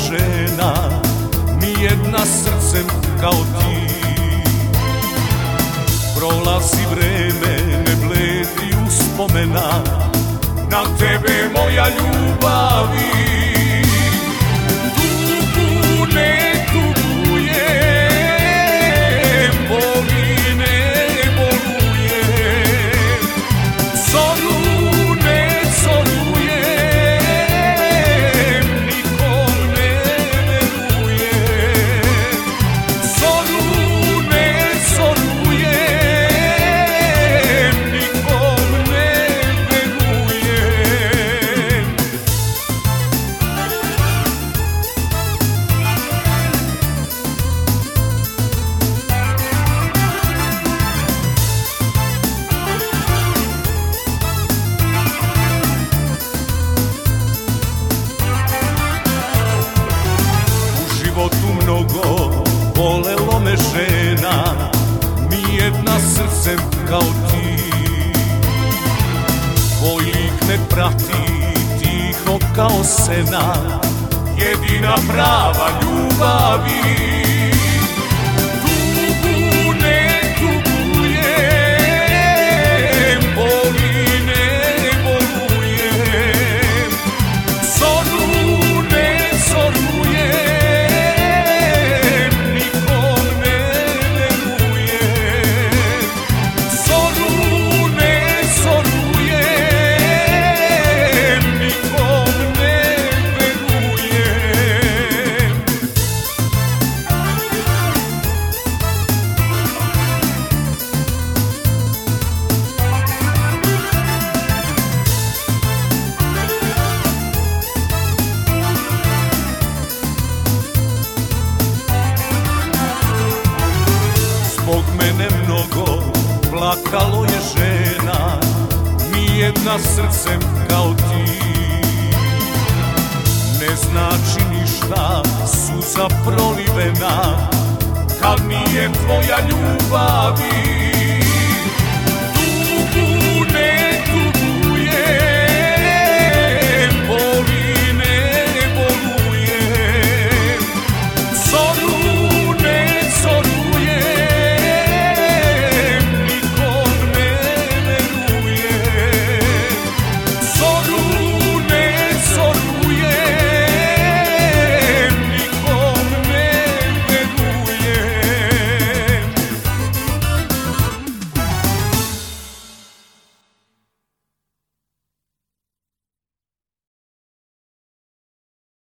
žena, nijedna srcem kao ti. Prolazi vreme, ne bledi uspomena na tebe moja ljubavi. Tugu ne tugujem, boli ne bolujem, zoru ne zorujem, nikom ne verujem, zoru ne zorujem, nikom ne verujem. U životu mnogo bolelo me žena, nijedna srcem kao ti. Tvoj lik ne prati, tiho kao sena, jedina prava ljubavi. Tugu ne tugujem, boli ne bolujem, zoru ne zorujem, nikom ne verujem, zoru ne zorujem, nikom ne verujem. Zbog mene mnogo plakalo je žena, nijedna srcem kao ti. Ne znači ništa suza prolivena, kad nije tvoja ljubavi.